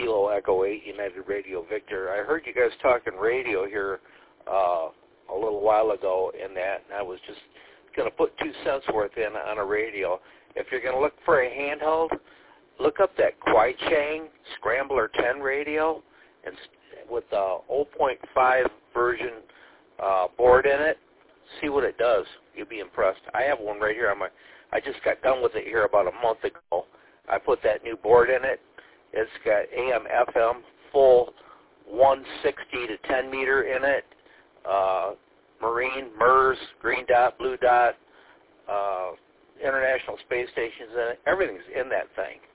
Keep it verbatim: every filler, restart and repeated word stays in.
Kilo Echo eight, United Radio Victor. I heard you guys talking radio here uh, a little while ago in that, and I was just going to put two cents worth in on a radio. If you're going to look for a handheld, look up that Kwai-Chang Scrambler ten radio and with the zero point five version uh, board in it. See what it does. You'll be impressed. I have one right here. I'm a, I just got done with it here about a month ago. I put that new board in it. It's got A M, F M, full one sixty to ten meter in it. Uh, Marine, M E R S, Green Dot, Blue Dot, uh, International Space Stations in it. Everything's in that thing.